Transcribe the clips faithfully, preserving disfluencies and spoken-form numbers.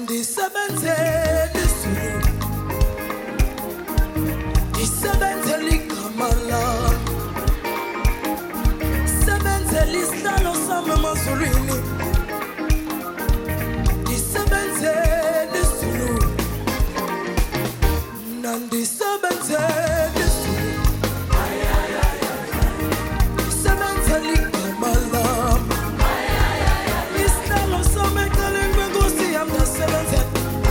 Ndisebenzele Zulu, ndisebenzele igama lami, sebenzele isihlalo sami emazulwini, ndisebenzele Zulu, mna ndisebenzele Zulu, ndisebenzele igama lami, isihlalo sami eceleni kwenkosi yami ndasebenzela.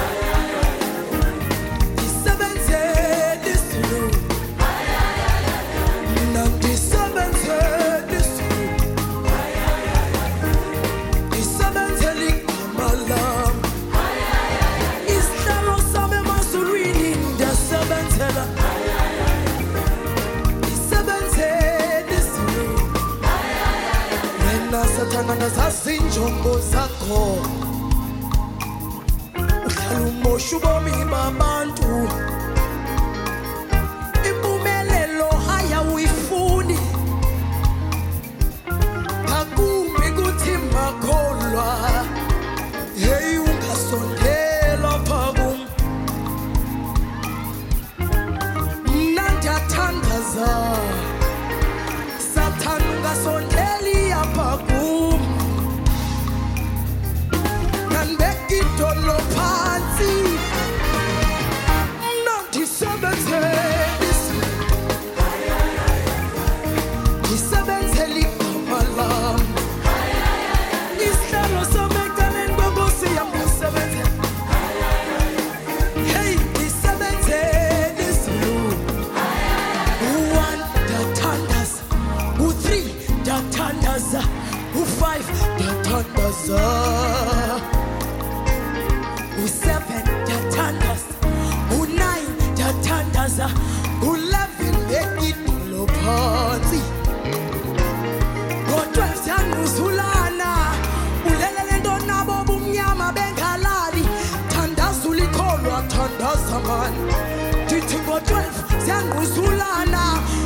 Sathana zazinjongo zakho uhlala umosha ubomi babantu, impumelelo haya uyifuni, ngakumbi kuthi makholwa, hey ungasondela phakum, mna ndiyathandaza Sathana ungasondeli apha kum, nandibeka idolo phantsi, mna ndisebenzele ndisebenzele igama lam, isihlalo sami eceleni kwenkosi yam ndasebenzela. Hey ndisebenzele Zulu, u-one ndathandaza, u-three ndathandaza, u-five ndathandaza, u-seven ndathandaza, u-nine ndathandaza, u-eleven bekidolo phansi, ngo-twelve siyangquzulana, ulelele nto nabo bumnyama bengalali, thandaza ulikholwa thandaza mani, ndithi ngo-twelve siyangquzulana,